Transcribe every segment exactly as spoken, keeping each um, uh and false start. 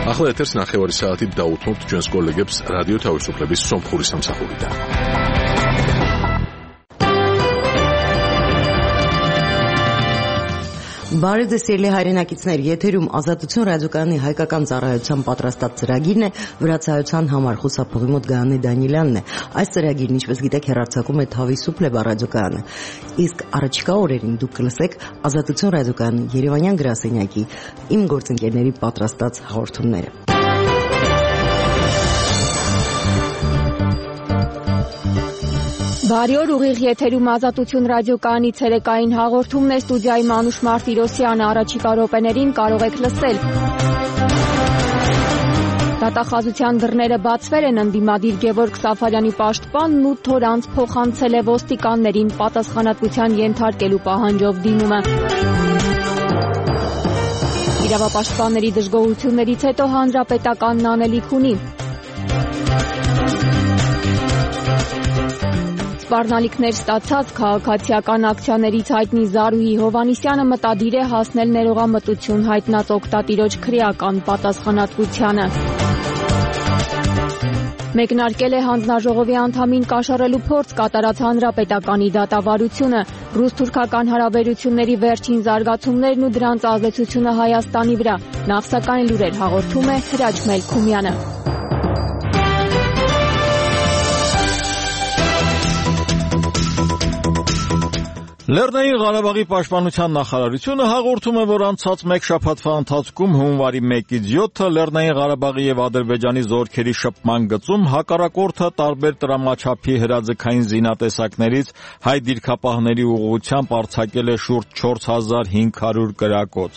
ახლა ეთერს ნახევარი საათით დაუთმობთ ჩვენს კოლეგებს რადიო თავისუფლების სომხური სამსახურიდან. Բարև ձեզ սիրելի հայրենակիցներ, եթերում Ազատություն ռադիոկայանի հայկական ծառայության պատրաստած ծրագիրն է, վրացայության համար խուսափողի մոտ Գայանե Դանիելյանն է։ Այս ծրագիրն, ինչպես գիտեք, հեռարձակում է Թավիսուփլե ռադիոկայանը։ Իսկ առաջիկա օրերին դուք կլսեք Ազատություն ռադիոկայանի Երևանյան գրասենյակի իմ գործընկերների պատրաստած հաղորդումները։ Բարի օր, ուղիղ եթերում Ազատություն ռադիոկայանի ցերեկային հաղորդումն է, ստուդիայի Մանուշ Մարտիրոսյանը, առաջիկա րոպեներին կարող եք լսել։ Դատախազության դռները բացվել են, ընդդիմադիր Գևորգ Սաֆարյանի պաշտպանն ութ օր անց փոխանցել է ոստիկաններին պատասխանատվության ենթարկելու պահանջով դիմումը։ Իրավապաշտպանների դժգոհություններից հետո հանրապետականն անելիք ունի։ Սպառնալիքներ ստացած քաղաքացիական ակցիաներից հայտնի Զարուհի Հովհաննիսյանը մտադիր է հասնել ներողամտություն հայտնած օգտատիրոջ քրեական պատասխանատվությանը։ Մեկնարկել է հանձնաժողովի անդամին կաշառելու փորձ կատարած հանրապետականի դատավարությունը, ռուս-թուրքական հարաբերությունների վերջին զարգացումներն ու դրանց ազդեցությունը Հայաստանի վրա։ Նախսակային լուրեր հաղորդում է Հրաչ Մելքումյանը։ Լեռնային Ղարաբաղի պաշտպանության նախարարությունը հաղորդում է, որ անցած մեկ շաբաթվա ընթացքում հունվարի մեկից յոթը Լեռնային Ղարաբաղի եւ Ադրբեջանի զորքերի շփման գծում հակառակորդը տարբեր տրամաչափի հրաձգային զինատեսակներից հայ դիրքապահների ուղղությամբ արձակել է շուրջ չորս հազար հինգ հարյուր կրակոց։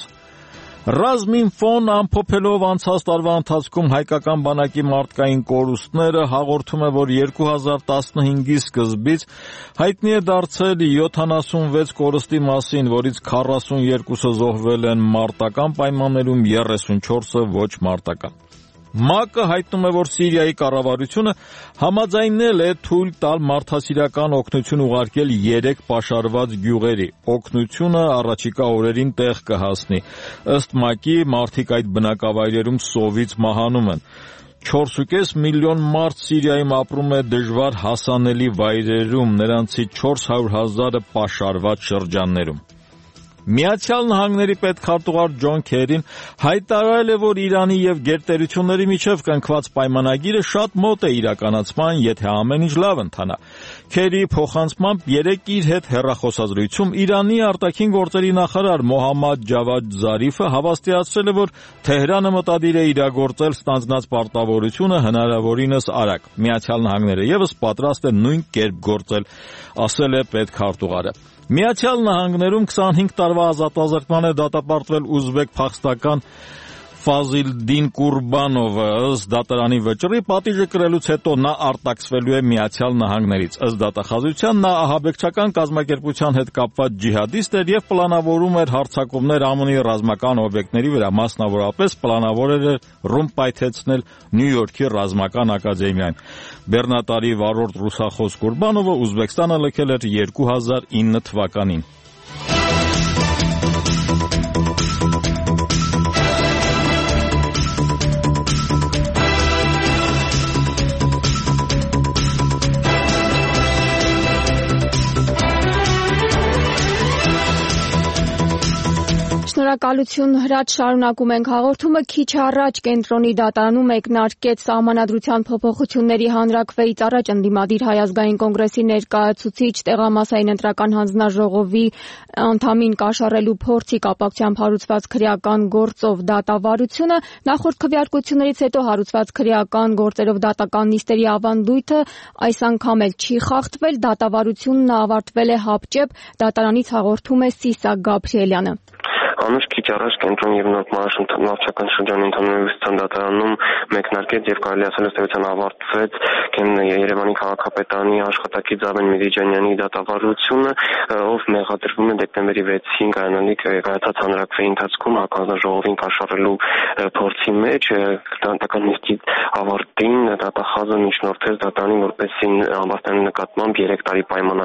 Ռազմինֆոն ամփոփելով անցած տարվա ընթացքում հայկական բանակի մարդկային կորուստները հաղորդում է, որ երկու հազար տասնհինգի սկզբից հայտնի է դարձել յոթանասունվեց կորստի մասին, որից քառասունյոթը զոհվել են մարտական պայմաններում, երեսունչորսը ոչ մարտական։ ՄԱԿ-ը հայտնում է, որ Սիրիայի կառավարությունը համաձայնել է թույլ տալ մարդասիրական օգնություն ուղարկել երեք պաշարված գյուղերի։ Օգնությունը առաջիկա օրերին տեղ կհասնի։ Ըստ ՄԱԿ-ի, մարդիկ այդ բնակավայրերում սովից մահանում են։ չորս ու կես միլիոն մարդ Սիրիայում ապրում է դժվար հասանելի վայրերում, նրանցից չորս հարյուր հազարը պաշարված շրջաններում։ Միացյալ Նահանգների պետքարտուղար Ջոն Քերին հայտարարել է, որ Իրանի եւ գերտերությունների միջև կնքված պայմանագիրը շատ մոտ է իրականացման, եթե ամեն ինչ լավ ընթանա։ Քերիի փոխանցմամբ երեկ իր հետ հեռախոսազրույցում Իրանի արտաքին գործերի նախարար Մոհամմադ Ջավադ Զարիֆը հավաստիացրել է, որ Թեհրանը մտադիր է իրագործել ստանձնած պարտավորությունը հնարավորինս արագ։ Միացյալ Նահանգները եւս պատրաստ է նույն կերպ գործել, ասել է պետքարտուղարը։ Միացյալ Նահանգներում քսանհինգ տարվա ազատազրկման է դատապարտվել ուզբեկ փախստական Ֆազիլդին Կուրբանովը, ըստ դատարանի վճռի պատիժը կրելուց հետո նա արտաքսվելու է Միացյալ Նահանգներից։ Ըստ դատախազության նա ահաբեկչական կազմակերպության հետ կապված ջիհադիստ էր եւ պլանավորում էր հարձակումներ ԱՄՆ-ի ռազմական օբյեկտների վրա, մասնավորապես պլանավորել էր ռումբ պայթեցնել Նյու Յորքի ռազմական ակադեմիան։ Բեռնատարի վառորդ ռուսախոս Կուրբանովը Ուզբեկստանը լքել էր երկու հազար ինը թվականին։ Շնորհակալություն Հրաչ, շարունակում ենք հաղորդումը։ Քիչ առաջ կենտրոնի դատարանում մեկնարկեց Սահմանադրության փոփոխությունների հանրաքվեից առաջ ընդդիմադիր Հայ ազգային կոնգրեսի ներկայացուցիչ տեղամասային ընտրական հանձնաժողովի անդամին կաշառելու փորձի կապակցությամբ հարուցված քրեական գործով դատավարությունը։ Նախորդ քվեարկություններից հետո հարուցված քրեական գործերով դատական նիստերի ավանդույթը այս անգամ էլ չի խախտվել։ Դատավարությունն ավարտվել է հապճեպ, դատարանից հաղորդում է Սիսակ Գաբրիելյանը։ Անուշ քիչ առաջ կենտրոն եւ նավթական շրջանի ընդհանրության դատարանում մեկնարկեց եւ կարելի ասել ըստեյության ավարտվեց Երևանի քաղաքապետարանի աշխատակից Զավեն Միդիջանյանի դատավարությունը, ով մեղադրվում է դեկտեմբերի վեցին կայանալիք կայացած հանրաքվեի ընթացքում հանձնաժողովին կաշառելու փորձի մեջ դատական նիստի ավարտին դատախազը միջնորդեց դատարանին, որպեսզի ամբաստանի նկատմամբ երեք տարի պայմանական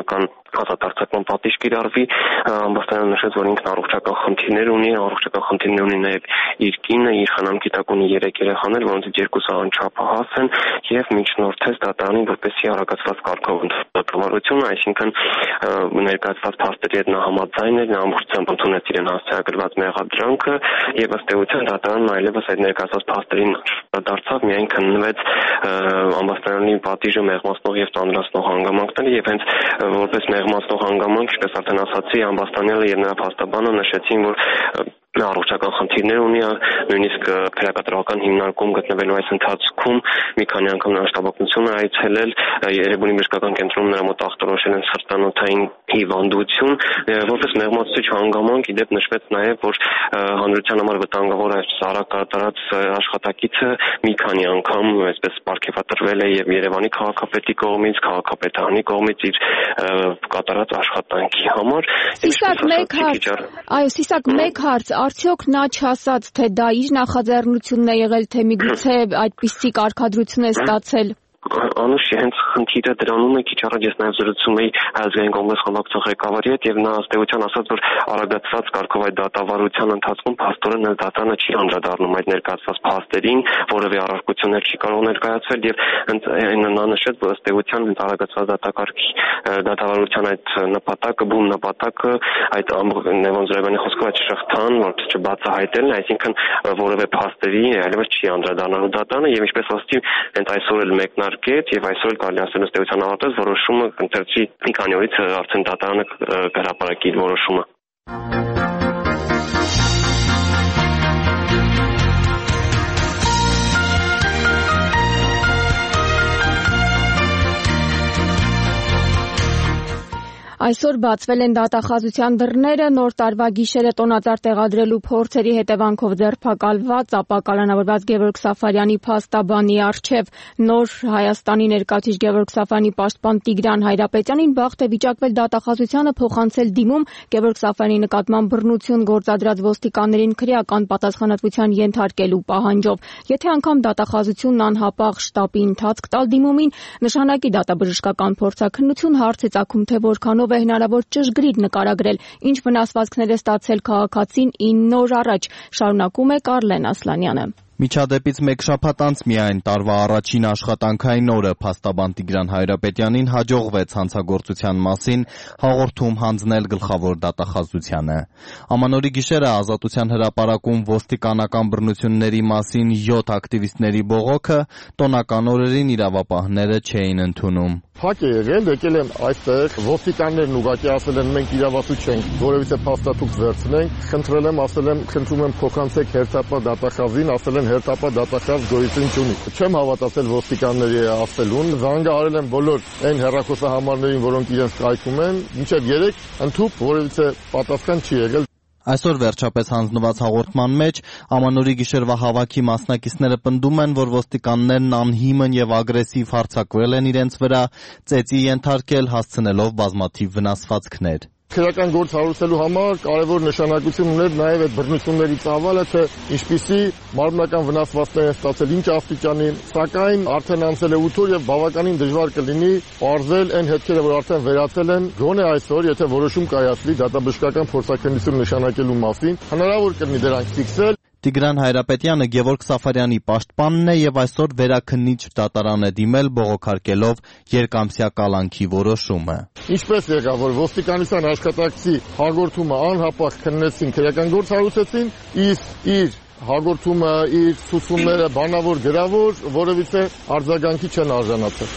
ազատարձակման պատիժ կիրառվի, ամբաստանյանը նշեց, որ ինքն առողջական խնդիրներ ունի, առողջական խնդիրներ ունի նաև իր կինը, իր խնամքի տակ ունի երեք երեխաներ, որոնցից երկուսը անչափահաս են, եւ միջնորդեց դատարանին, որպեսզի արագացված կարգով դատավարությունը, այսինքն ներկայացված փաստերի հետ նա համաձայն էր, նա ամբողջությամբ ընդունեց իրեն հասցեագրված մեղադրանքը եւ ըստ էության դատարանն այլևս այդ ներկայացված փաստերին դարձավ, միայն քննվեց ամբաստանյանի պատիժը մեղմացնող եւ ծանրացնող հանգամանքները եւ հենց որպես մեղմացնող հանգամանք, ինչպես արդեն ասացի, ամբաստանյանը եւ նրա փաստաբանը նշեցին, որ առողջական խնդիրներ ունի, նույնիսկ քրեակատարողական հիմնարկում գտնվելու այս ընթացքում մի քանի անգամ նա շտաբօգնություն է այցելել, Երևանի բժշկական կենտրոնում նրա մոտ ախտորոշել են սրտանոթային հիվանդություն, որպես մեղմացուցիչ հանգամանք, իդեպ նշվեց նաև, որ հանրության համար վտանգավոր այս արագ կատարած աշխատակիցը մի քանի անգամ այսպես պարգևատրվել է եւ Երևանի քաղաքապետի կողմից, քաղաքապետարանի կողմից իր կատարած աշխատանքի համար։ Սիսակ մեկ հարց, այո, Սիսակ մեկ հարց, արդյոք նա չասաց, թե դա իր նախաձեռնությունն է եղել, թե միգուցե այդպիսի կարգադրություն է ստացել։ Անուշ, հենց խնդիրը դրանում է, քիչ առաջ ես նաև զրուցում էի Ազգային կոնգրես խմբակցության ղեկավարի հետ եւ նա ըստ էության ասաց, որ արագացված կարգով այդ դատավարության ընթացքում փաստորեն էլ դատարանը չի անդրադառնում այդ ներկայացված փաստերին, որևէ առարկություններ չի կարող ներկայացվել եւ նա նշեց, որ ըստ էության հենց արագացված դատակարգի դատավարության այդ նպատակը, բուն նպատակը այդ Նևոն Զուրաբյանի խոսքով այդ շղթան, որպես չբացահայտելն, այսինքն որևէ փաստերի այլևս չի անդրադառնալու դատարանը եւ ինչպես ասացի, հենց այսօր էլ մեկնարկեց եւ այսօր էլ կարելի ասել ըստ էության ավարտեց որոշումը ընթերցի մի քանի օրից արդեն դատարանը կհրապարակի իր որոշումը։ Այսօր բացվել են դատախազության դռները, նոր տարվա գիշերը տոնածառ տեղադրելու փորձերի հետևանքով ձերբակալված, ապա կալանավորված Գևորգ Սաֆարյանի փաստաբանի առջև նոր Հայաստանի ներկայացուցիչ Գևորգ Սաֆարյանի պաշտպան Տիգրան Հայրապետյանին բախտ է վիճակվել դատախազությանը փոխանցել դիմում Գևորգ Սաֆարյանի նկատմամբ բռնություն գործադրած ոստիկաններին քրեական պատասխանատվության ենթարկելու պահանջով։ Եթե անգամ դատախազությունն անհապաղ շտապի ընթացք տալ դիմումին, նշանակի դատաբժշկական փորձաքննություն, հարց է ծագում, թե որքանով է հնարավոր ճշգրիտ նկարագրել, ինչ վնասվածքներ է ստացել քաղաքացին ինը օր առաջ, շարունակում է Կարլեն Ասլանյանը։ Միջադեպից մեկ շաբաթ անց միայն տարվա առաջին աշխատանքային օրը փաստաբան Տիգրան Հայրապետյանին հաջողվեց հանցագործության մասին հաղորդում հանձնել գլխավոր դատախազությանը։ Ամանորի գիշերը Ազատության հրապարակում ոստիկանական բռնությունների մասին յոթ ակտիվիստների բողոքը տոնական օրերին իրավապահները չէին ընդունում։ Փակ է եղել, եկել են այստեղ ոստիկաններն ուղղակի ասել են մենք իրավասու չենք, որևիցե փաստաթուղթ վերցնենք, խնդրել եմ, ասել եմ, խնդրում եմ փոխանցեք հերթապահ դատախազին, ասել են հերթապահ դատախազ գոյություն չունի։ Չեմ հավատացել ոստիկանների ասելուն, զանգահարել եմ բոլոր այն հեռախոսահամարներին, որոնք իրենց կայքում են, մինչև երեք ընդհուպ որևիցե պատասխան չի եղել։ Այսօր վերջապես հանձնված հաղորդման մեջ Ամանորի գիշերվա հավաքի մասնակիցները պնդում են, որ ոստիկաններն անհիմն եւ ագրեսիվ հարձակվել են իրենց վրա, ծեծի ենթարկել, հասցնելով բազմաթիվ վնասվածքներ։ Քրեական գործ հարուցելու համար կարևոր նշանակություն ուներ նաև այդ բռնությունների ծավալը, թե ինչպիսի մարմնական վնասվածքներ են ստացել, ինչ աստիճանի, սակայն արդեն անցել է ութ օր եւ բավականին դժվար կլինի պարզել այն հետքերը, որ արդեն վերացել են, գոնե այսօր, եթե որոշում կայացվի դատաբժշկական փորձաքննություն նշանակելու մասին, հնարավոր կլինի դրանք ֆիքսել։ Տիգրան Հայրապետյանը Գևորգ Սաֆարյանի պաշտպանն է եւ այսօր վերաքննիչ դատարան է դիմել բողոքարկելով երկամսյա կալանքի որոշումը։ Ինչպես եղավ, որ ոստիկանության աշխատակցի հաղորդումը անհապաղ քննեցին, քրեական գործ հարուցեցին, իսկ իր հաղորդումը, իր ցուցումները բանավոր գրավոր որևիցե արձագանքի չեն արժանացել։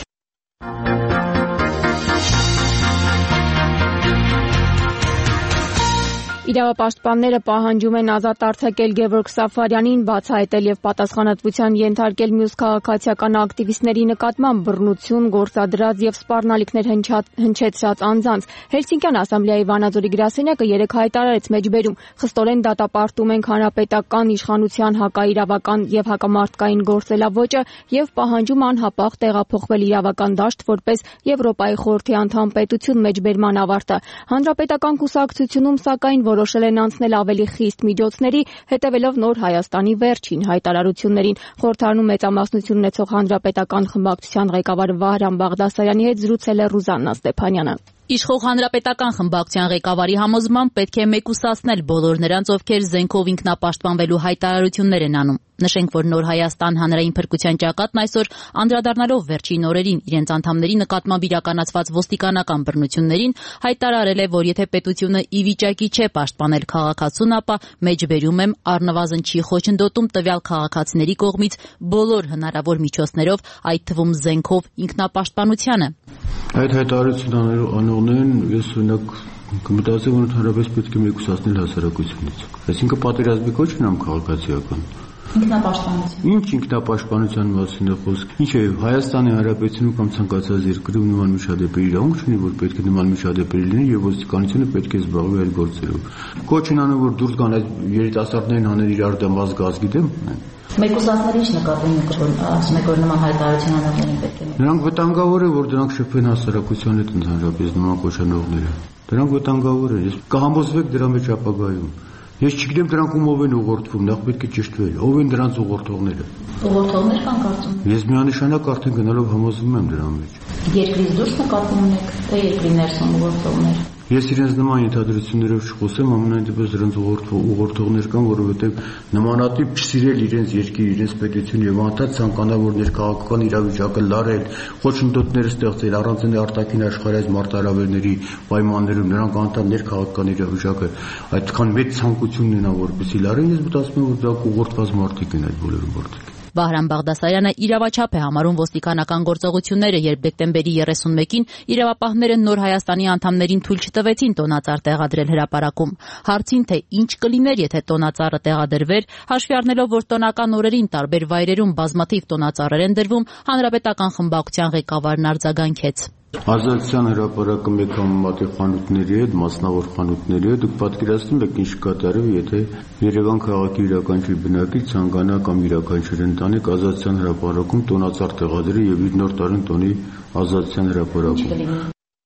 Իրավապաշտպանները պահանջում են ազատ արձակել Գևորգ Սաֆարյանին, բացահայտել եւ պատասխանատվության ենթարկել մյուս քաղաքացիական ակտիվիստների նկատմամբ բռնություն գործադրած եւ սպառնալիքներ հնչեցրած անձանց։ Հելսինկյան ասամբլեայի Վանաձորի գրասենյակը երեկ հայտարարեց մեջբերում. խստորեն դատապարտում ենք հանրապետական իշխանության հակաիրավական եւ հակամարտկային գործելավոճը եւ պահանջում անհապաղ տեղափոխվել իրավական դաշտ որպես Եվրոպայի խորհրդի անդամ պետություն մեջբերման ավարտը։ Հանրապետական կուսակցությունում սակայն որոշել են անցնել ավելի խիստ միջոցների, հետևելով Նոր Հայաստանի վերջին հայտարարություններին։ Խորհրդարանում մեծամասնություն ունեցող հանրապետական խմբակցության ղեկավար Վահրամ Բաղդասարյանի հետ զրուցել է Ռուզաննա Ստեփանյանը։ Իշխող հանրապետական խմբակցության ղեկավարի համոզմամբ պետք է մեկուսացնել բոլոր նրանց, ովքեր զենքով ինքնապաշտպանվելու հայտարարություններ են անում։ Նշենք, որ Նոր Հայաստան հանրային փրկության ճակատն այսօր անդրադառնալով վերջին օրերին իրենց անդամների նկատմամբ իրականացված ոստիկանական բռնություններին հայտարարել է, որ եթե պետությունը ի վիճակի չէ պաշտպանել քաղաքացուն, ապա մեջբերում եմ առնվազն չի խոչընդոտում տվյալ քաղաքացիների կողմից բոլոր հնարավոր միջոցներով, այդ թվում զենքով ինքնապաշտպանությանը։ Այդ հայտարարությունները անողներն ես օրինակ կմտածեմ, որ ընդհանրապես պետք է մեկուսացնել հասարակությունից։ Այսինքն պատերազմի կոչ ունեմ քաղաքացիական։ Ինքնապաշտպանություն։ Ինչ ինքնապաշտպանության մասին է խոսք։ Ինչ է Հայաստանի Հանրապետությունում կամ ցանկացած երկրում նման միջադեպերի իրավունք չունի, որ պետք է նման միջադեպեր լինի եւ ոստիկանությունը պետք է զբաղվի այդ գործերով։ Կոչ են անում, որ դուրս գան այդ երիտասարդներին հանեն իրար դեմ ազգ գիտեմ։ Մեկուսացնելիչ նկատի ունեք, որ ասում եք, որ նման հայտարարություն անողներին պետք է։ Նրանք վտանգավոր են, որ դրանք շփվեն հասարակության հետ ընդհանրապես նման կոչանողները։ Դրանք վտանգավոր են։ Ես կհամոզվեք դրա մեջ ապագայում։ Ես չգիտեմ դրանք ումով են ուղղորդվում, նախ պետք է ճշտվել։ Ով են դրանց ուղղորդողները։ Ուղղորդողներ կան կարծում։ Ես միանշանակ արդեն գնալով համոզվում եմ դրա մեջ։ Երկրից դուրս նկատի ունեք, թե երկրի ներսում ուղղորդողներ։ Ես իրենց նման ենթադրություններով չխոսեմ, ամենայն դեպս դրանց ուղղորդողներ կան, որովհետև նմանատիպ չսիրել իրենց երկիր, իրենց պետություն եւ անդադ ցանկանալ, որ ներքաղաքական իրավիճակը լարել, խոչընդոտներ ստեղծել առանց արտաքին աշխարհայց մարտահրավերների պայմաններում, նրանք անդադ ներքաղաքական իրավիճակը այդքան մեծ ցանկություն ունենան, որպեսզի լարեն, ես մտածում եմ, որ դա ուղղորդված մարդիկ են այդ բոլորը մարդիկ։ Վահրամ Բաղդասարյանը իրավաչափ է համարում ոստիկանական գործողությունները, երբ դեկտեմբերի երեսունմեկին իրավապահները Նոր Հայաստանի անդամներին թույլ չտվեցին տոնածառ տեղադրել հրապարակում։ Հարցին, թե ինչ կլիներ, եթե տոնածառը տեղադրվեր, հաշվի առնելով, որ տոնական օրերին տարբեր վայրերում բազմաթիվ տոնածառեր են դրվում, հանրապետական խմբակցության ղեկավարն արձագանքեց։ Ազատության հրապարակը մեկ համեմատի խանութների հետ, մասնավոր խանութների հետ, դուք պատկերացնում եք ինչ կատարվի, եթե Երևան քաղաքի յուրաքանչյուր բնակիչ ցանկանա կամ յուրաքանչյուր ընտանիք Ազատության հրապարակում տոնածառ տեղադրի եւ իր նոր տարին տոնի Ազատության հրապարակում։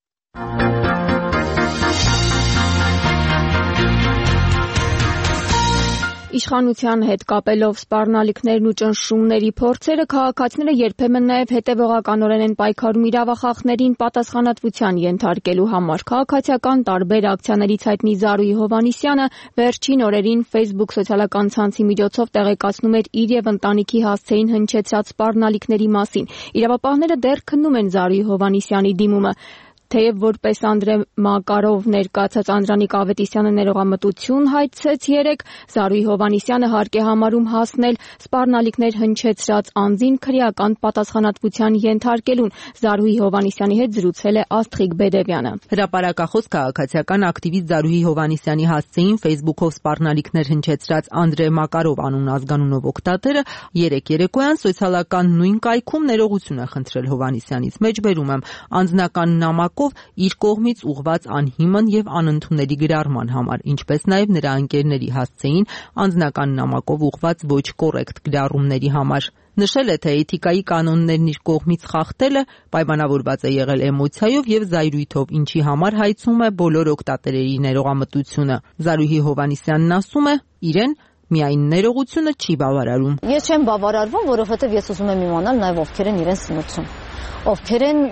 Իշխանության հետ կապելով սպառնալիքներն ու ճնշումների փորձերը քաղաքացիները երբեմն նաև հետևողականորեն են պայքարում իրավախախներին պատասխանատվության ենթարկելու համար։ Քաղաքացիական տարբեր ակցիաներից հայտնի Զարուհի Հովհաննիսյանը վերջին օրերին Facebook սոցիալական ցանցի միջոցով տեղեկացնում էր իր եւ ընտանիքի հասցեին հնչեցած սպառնալիքների մասին։ Իրավապահները դեռ քննում են Զարուհի Հովհաննիսյանի դիմումը։ Թեև որպես Անդրե Մակարով ներկայացած Անդրանիկ Ավետիսյանը ներողամտություն հայցեց երեկ, Զարուհի Հովհաննիսյանը հարկ է համարում հասնել սպառնալիքներ հնչեցրած անձին քրեական պատասխանատվության ենթարկելուն։ Զարուհի Հովհաննիսյանի հետ զրուցել է Աստղիկ Բեդևյանը։ Հրապարակախոս քաղաքացիական ակտիվիստ Զարուհի Հովհաննիսյանի հասցեին Facebook-ով սպառնալիքներ հնչեցրած Անդրե Մակարով անուն ազգանունով օգտատերը երեկ երեկոյան սոցիալական նույն կայքում ներողություն է խնդրել Հովհաննիսյանից։ Մեջբերում եմ անձնական նամակ իր կողմից ուղված անհիմն եւ անընդունելի գրառման համար, ինչպես նաեւ նրա ընկերների հասցեին անձնական նամակով ուղված ոչ կոռեկտ գրառումների համար։ Նշել է, թե էթիկայի կանոններն իր կողմից խախտելը պայմանավորված է եղել էմոցիայով եւ զայրույթով, ինչի համար հայցում է բոլոր օգտատերերի ներողամտությունը։ Զարուհի Հովհաննիսյանն ասում է, իրեն միայն ներողությունը չի բավարարում։ Ես չեմ բավարարվում, որովհետև ես ուզում եմ իմանալ նաև ովքեր են իրեն սնուցում, ովքեր են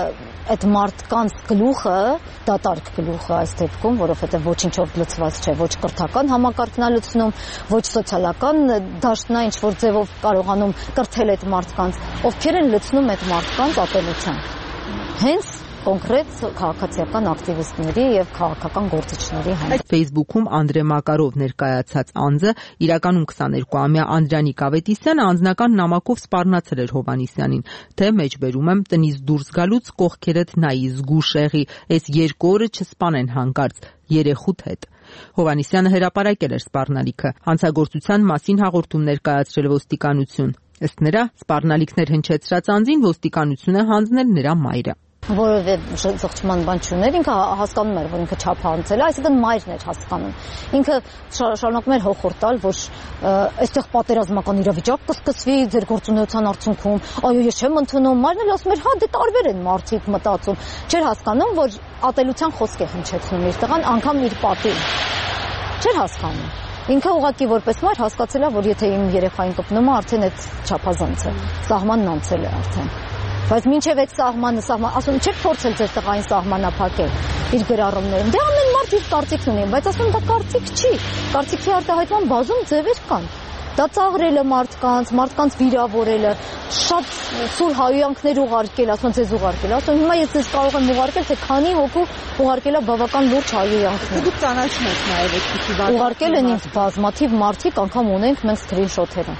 այդ մարդկանց գլուխը, դատարկ գլուխը այս դեպքում, որովհետև ոչինչով լցված չէ, ոչ կրթական համակարգն է լցնում, ոչ սոցիալական դաշտն է ինչ-որ ձևով կարողանում կրթել այդ մարդկանց, ովքեր են լցնում այդ մարդկանց ատելության։ Հենց կոնկրետ քաղաքացիական ակտիվիստների եւ քաղաքական գործիչների համար։ Facebook-ում Անդրե Մակարով ներկայացած անձը իրականում քսաներկուամյա Անդրանիկ Ավետիսյանը անձնական նամակով սպառնացել էր Հովհաննիսյանին, թե մեջբերում եմ տնից դուրս գալուց կողքերդ նայի զգուշ եղի, այս երկու օրը չսպանեն հանկարծ երեխուդ հետ։ Հովհաննիսյանը հրապարակել էր սպառնալիքը, հանցագործության մասին հաղորդում ներկայացրել ոստիկանություն։ Ըստ նրա, սպառնալիքներ հնչեցրած անձին ոստիկանություն է հանձնել նրա մայրը։ Որովե զղջման բան չուներ, ինքը հասկանում էր, որ ինքը չափանցել է, այսինքն մայրն էր հասկանում։ Ինքը շարունակում էր հոխորտ տալ, որ այստեղ պատերազմական իրավիճակ կսկսվի ձեր գործունեության արդյունքում, այո, ես չեմ ընդունում, մայրն էլ ասում էր, հա, դե տարբեր են մարդիկ մտածում։ Չէր հասկանում, որ ատելության խոսք է հնչեցնում իր տղան, անգամ իր պատին։ Չէր հասկանում։ Ինքը ուղղակի որպես մայր հասկացել է, որ եթե իմ երեխային կպնում է, արդեն այդ չափազանց է, սահմանն անցել է արդեն։ Բայց մինչև այդ սահմանը, սահման, ասում չեք փորձել ձեր տղային սահմանափակել իր գրառումներում։ Դե ամեն մարդ իր կարծիքն ունի, բայց ասում դա կարծիք չի։ Կարծիքի արտահայտման բազում ձևեր կան։ Դա ծաղրելը մարդկանց, մարդկանց վիրավորելը, շատ սուր հայոյանքներ ուղարկել, ասում ձեզ ուղարկել, ասում հիմա ես ձեզ կարող եմ ուղարկել, թե քանի հոգու ուղարկել է բավական լուրջ հայոյանքներ։ Դուք ճանաչում եք նաև այդպիսի բան։ Ուղարկել են ինձ բազմաթիվ մարդիկ, անգամ ունենք մենք սկրինշոթերը։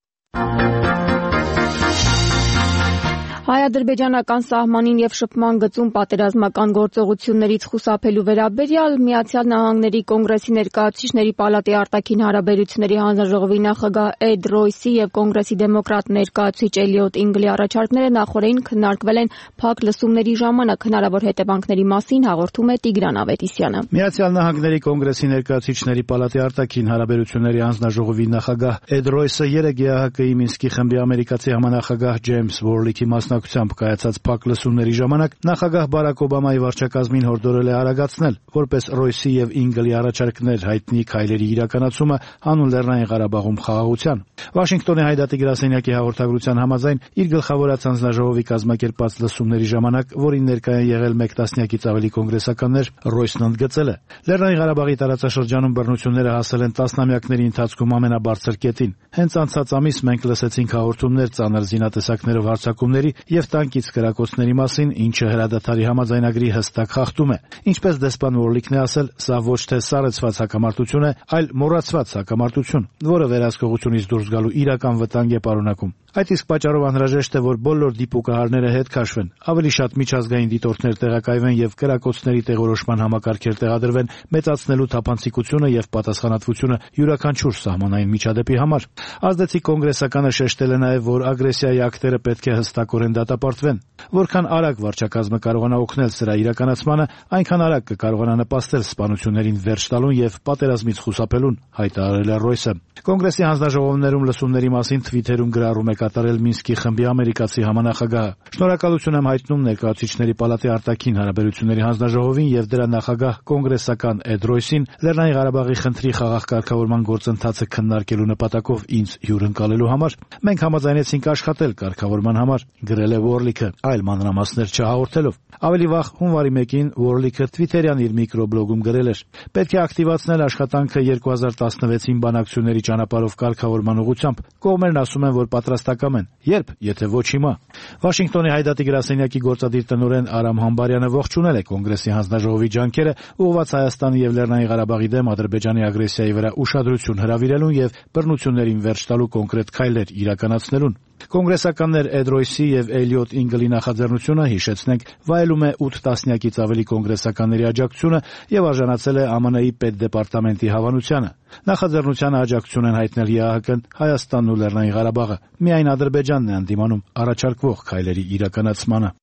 Հայ-ադրբեջանական սահմանին եւ շփման գծում պատերազմական գործողություններից խուսափելու վերաբերյալ Միացյալ Նահանգների Կոնգրեսի ներկայացուցիչների պալատի արտաքին հարաբերությունների հանձնաժողովի նախագահ Էդ Ռոյսի եւ Կոնգրեսի դեմոկրատ ներկայացուցիչ Էլիոտ Ինգլի առաջարկները նախորդին քննարկվել են փակ լսումների ժամանակ հնարավոր հետևանքների մասին հաղորդում է Տիգրան Ավետիսյանը։ Միացյալ Նահանգների Կոնգրեսի ներկայացուցիչների պալատի արտաքին հարաբերությունների հանձնաժողովի նախագահ Էդ Ռոյսը երեկ Է Ահ Կի Մինսկի խմբի ամերիկացի համանախագահ Ջեյմս Վորլիքի մասնակցությամբ կայացած փակ լսումների ժամանակ նախագահ Բարակ Օբամայի վարչակազմին հորդորել է արագացնել որպես Ռոյսի եւ Ինգլի առաջարկներ հայտնի քայլերի իրականացումը հանուն Լեռնային Ղարաբաղում խաղաղության։ Վաշինգտոնի Հայդատի գրասենյակի հաղորդագրության համաձայն իր գլխավորած հանձնաժողովի կազմակերպած լսումների ժամանակ, որին ներկայ են եղել մեկ տասնյակից ավելի կոնգրեսականներ, Ռոյսն ընդգծել է. Լեռնային Ղարաբաղի տարածաշրջանում բռնությունները հասել են տասնամյակների ընթացքում ամենաբարձր կետին։ Հենց անցած ամիս մենք լսեցինք հաղորդումներ ծանր զինատեսակներով հարձակումների եւ տանկից կրակոցների մասին, ինչը հրադադարի համաձայնագրի հստակ խախտում է։ Ինչպես դեսպան Վորլիկն է ասել, սա ոչ թե սառեցված հակամարտություն է, այլ մոռացված հակամարտություն, որը վերահսկողությունից դուրս գալու իրական վտանգ է պարունակում։ Այդ իսկ պատճառով անհրաժեշտ է, որ բոլոր դիպուկահարները հետ քաշվեն, ավելի շատ միջազգային դիտորդներ տեղակայվեն եւ կրակոցների տեղորոշման համակարգեր տեղադրվեն, մեծացնելու թափանցիկությունը եւ պատասխանատվությունը յուրաքանչյուր սահմանային միջադեպի համար։ Ազդեցիկ կոնգրեսականը շեշտել է նաեւ, որ ագրեսիայի ակտերը պետք է հստակորեն դատապարտվեն։ Որքան արագ վարչակազմը կարողանա օգնել սրա իրականացմանը, այնքան արագ կկարողանա նպաստել սպանություններին վերջ տալուն եւ պատերազմից խուսափելուն, հայտարարել է Ռոյսը։ Կոնգրեսի հանձնաժողովներում լսումների մասին Թվիթերում գրառում է կատարել Մինսկի խմբի ամերիկացի համանախագահը։ Շնորհակալություն եմ հայտնում ներկայացուցիչների պալատի արտաքին հարաբերությունների հանձնաժողովին եւ դրա նախագահ կոնգրեսական Էդ Ռոյսին Լեռնային Ղարաբաղի խնդրի խաղաղ կարգավորման գործընթացը քննարկելու նպատակով ինձ հյուրընկալելու համար։ Մենք համաձայնեցինք աշխատել կարգավորման համար, գրել է Վորլիկը, այլ մանրամասներ չհաղորդելով։ Ավելի վաղ հունվարի մեկին Վորլիկը Թվիթերյան իր միկրոբլոգում գրել էր. «Պետք է ակտիվացնել աշխատանքը երկու հազար տասնվեցին բանակցությունների ճանապարհով կարգավորման ուղղությամբ։ Կողմերն ասում են, որ պատրաստակամ են։ Երբ, եթե ոչ հիմա»։ Վաշինգտոնի Հայդատի գրասենյակի գործադիր տնօրեն Արամ Համբարյանը ողջունել է Կոնգրեսի հանձնաժողովի ջանքերը ուղղված Հայաստանի եւ Լեռնային Ղարաբաղի դեմ Ադրբեջանի ագրեսիայի վրա ուշադրություն հրավիրելուն եւ բռնություններին վերջ տալու կոնկրետ քայլեր իրականացնելուն։ Կոնգրեսականներ Էդ Ռոյսի եւ Էլիոտ Ինգլի նախաձեռնությունը, հիշեցնենք, վայելում է ութ տասնյակից ավելի կոնգրեսականների աջակցությունը եւ արժանացել է Ամն Ի պետդեպարտամենտի հավանությանը։ Նախաձեռնությանը աջակցություն են հայտնել Է Ահ Կն, Հայաստանն ու Լեռնային Ղարաբաղը։ Միայն Ադրբեջանն է հանդիմանում առաջարկվող քայլերի իրականացմանը։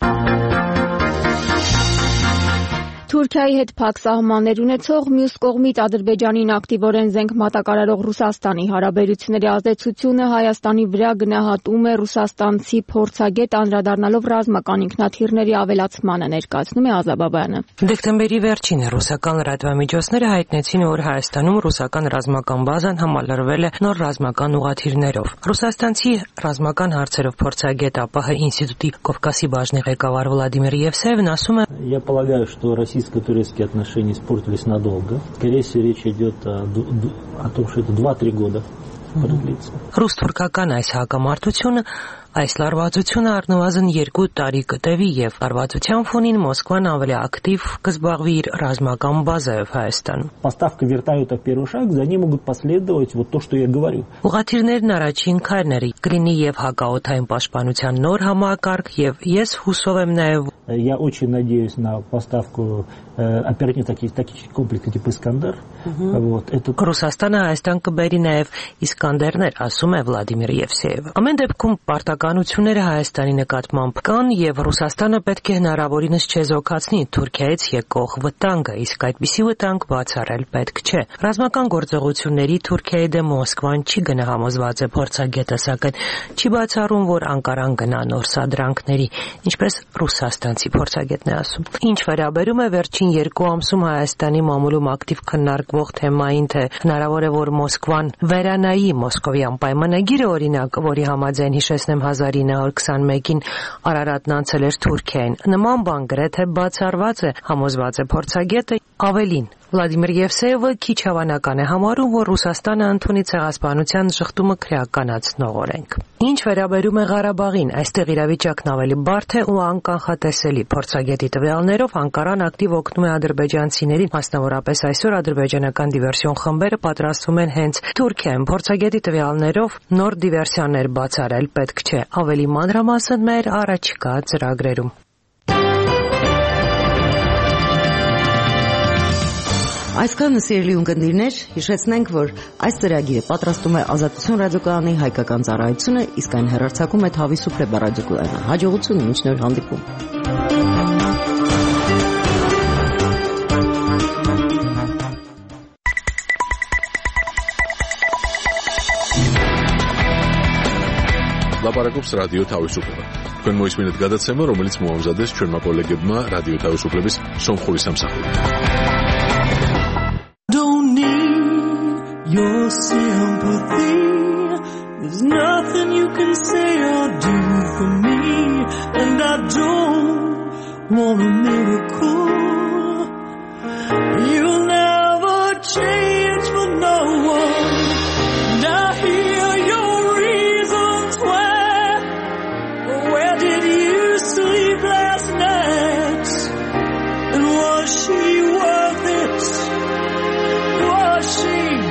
Թուրքիայի հետ փակ սահմաններ ունեցող մյուս կողմից Ադրբեջանին ակտիվորեն զենք մատակարարող Ռուսաստանի հարաբերությունների ազդեցությունը Հայաստանի վրա գնահատում է ռուսաստանցի փորձագետ, անդրադառնալով ռազմական ինքնաթիռների ավելացմանը, ներկայացնում է Ազաբաբյանը։ Դեկտեմբերի վերջին ռուսական լրատվամիջոցները հայտնեցին, որ Հայաստանում ռուսական ռազմական բազան համալրվել է նոր ռազմական ուղղաթիռներով։ Ռուսաստանցի ռազմական հարցերով փորձագետ ԱՊՀ ինստիտուտի Կովկասի բաժնի ղեկավար Վլադիմիր Եվսեևն ասում է. Я полагаю, что российско-турецкие отношения испортились надолго. Скорее всего, речь идет о, о том, что это два-три года продлится. Ռուս-թուրքական այս հակամարտությունը այս լարվածությունը առնվազն երկու տարի կտևի եւ լարվածության ֆոնին Մոսկվան ավելի ակտիվ կզբաղվի իր ռազմական բազայով Հայաստանում։ Поставка вертолетов первый шаг, за ним могут последовать вот то, что я говорю. Ուղղաթիռներն առաջին քայլն կլինի եւ հակաօդային պաշտպանության նոր համակարգ եւ ես հուսով եմ նաեւ Я очень надеюсь на поставку э, оперативно-тактических комплексов типа Искандер. Вот это Ռուսաստանը Հայաստան կբերի նաեւ Իսկանդերներ, ասում է Վլադիմիր Եվսեևը։ Ամեն դեպքում պարտականությունները Հայաստանի նկատմամբ կան եւ Ռուսաստանը պետք է հնարավորինս չեզոքացնի Թուրքիայից եկող վտանգը, իսկ այդպիսի վտանգ բացառել պետք չէ։ Ռազմական գործողությունների Թուրքիայի դեմ Մոսկվան չի գնահամոզված է փորձագետը, սակայն չի բացառում, որ Անկարան գնա նոր սադրանքների, ինչպես Ռուսաստան Արցախցի փորձագետն է ասում։ Ինչ վերաբերում է վերջին երկու ամսում Հայաստանի մամուլում ակտիվ քննարկվող թեմային, թե հնարավոր է, որ Մոսկվան վերանայի Մոսկովյան պայմանագիրը, օրինակ, որի համաձայն հիշեցնեմ հազար ինը հարյուր քսանմեկին Արարատն անցել էր Թուրքիային, նման բան գրեթե բացառված է, համոզված է փորձագետը, ավելին։ Վլադիմիր Եվսեևը քիչ հավանական է համարում, որ Ռուսաստանը ընդունի ցեղասպանության շղթումը քրեականացնող օրենք։ Ինչ վերաբերում է Ղարաբաղին, այստեղ իրավիճակն ավելի բարդ է ու անկանխատեսելի։ Փորձագետի տվյալներով Անկարան ակտիվ օգնում է ադրբեջանցիներին, մասնավորապես այսօր ադրբեջանական դիվերսիոն խմբերը պատրաստվում են հենց Թուրքիայում։ Փորձագետի տվյալներով նոր դիվերսիաներ բացառել պետք չէ։ Ավելի մանրամասն մեր առաջիկա ծրագրերում։ Այսքանը սիրելի ունկնդիրներ, հիշեցնենք, որ այս ծրագիրը պատրաստում է Ազատություն ռադիոկայանի հայկական ծառայությունը, իսկ այն հեռարձակում է Թավի Սուպրեբա ռադիոկայանը։ Հաջողություն, մինչ նոր հանդիպում։ Լապարակობს ռադիո Թավի Սուպրեբա։ Քön მოისმინეთ გადაცემა, რომელიც მოამზადეს ჩვენმა კოლეგებმა რადიო თავისუფლების სომხური სამსახური. Your sympathy, there's nothing you can say or do for me, and I don't want a miracle. You'll never change for no one, and I hear your reasons why. Where did you sleep last night, and was she worth it? Was she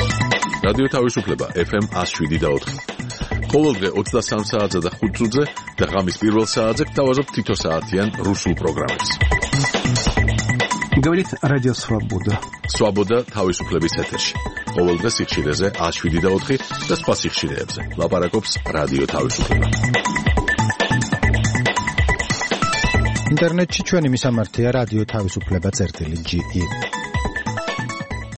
რადიო თავისუფლება ეფ ემ one oh seven და four. ყოველდღე ოცდასამ საათზე და ხუთ წუთზე და ღამის პირველ საათზე გთავაზობთ თითო საათიან რუსულ პროგრამებს. Говорит Радио Свобода. Свобода თავისუფლების ეთერში. ყოველდღე სიხშირეზე ათს შვიდი და ოთხი და სხვა სიხშირეებზე. ლაპარაკობს რადიო თავისუფლება. ინტერნეტში ჩვენი მისამართია რადიო თავისუფლება წერტილი ჯი ი.